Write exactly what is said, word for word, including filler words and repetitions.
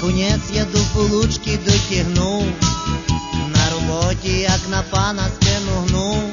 Окунець я до получки дотягнув, на роботі як на пана спину гнув.